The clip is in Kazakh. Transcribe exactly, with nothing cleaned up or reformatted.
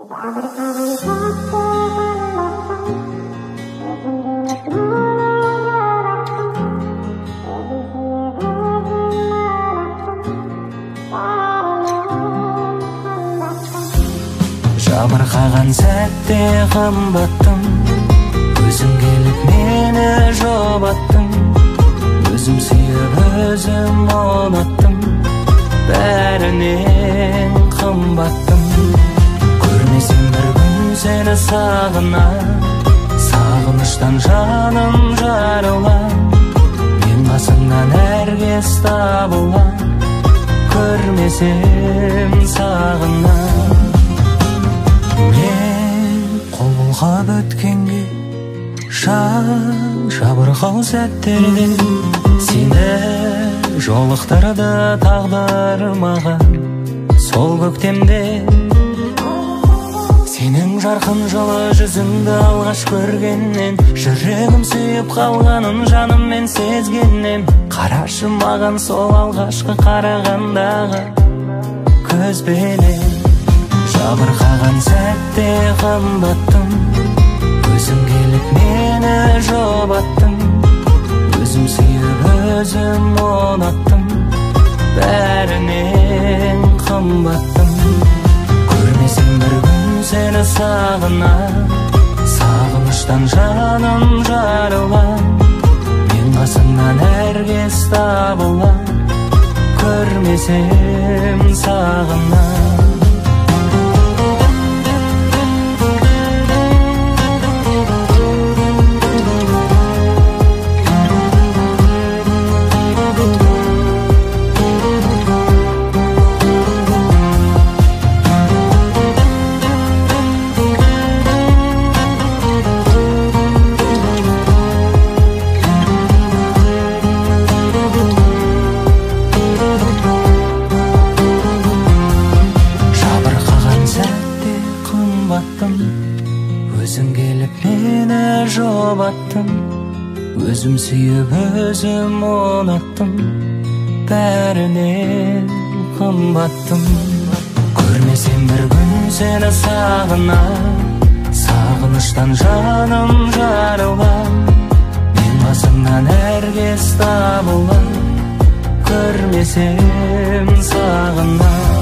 Жабырқаған сәтте қымбаттым, өзің келіп мені жұбаттың. Өзім сүйіп өзім ұнаттым, бәрінен қымбаттым. Көрмесем бір күн сені сағына, сағыныштан жаным жарыла. Мен қасыңнан әркез табыла, көрмесем сағына. Мен қол бұлғап өткенге, жан жабырқау сәттерде сені жолықтырды тағдыр маған. Сол көктемде сенің жарқын жылы жүзіңді алғаш көргеннен, жүрегім сүйіп қалғанын жаныммен сезгеннен. Қарашы маған сол алғашқы қарағандағы көзбенен. Жабырқаған сәтте қымбаттым, өзің келіп мені жұбаттың. Өзім сүйіп өзім ұнаттым, бәрінен қымбаттым. Көрмесем бір күн сені сағына, сағыныштан жаным жарыла. Мен қасыңнан әркез табыла, көрмесем сағына. Өзің келіп мені жұбаттың, өзім сүйіп өзім ұнаттым, бәрінен қымбаттым. Көрмесем бір күн сені сағына, сағыныштан жаным жарыла. Мен қасыңнан әркез табыла, көрмесем сағына.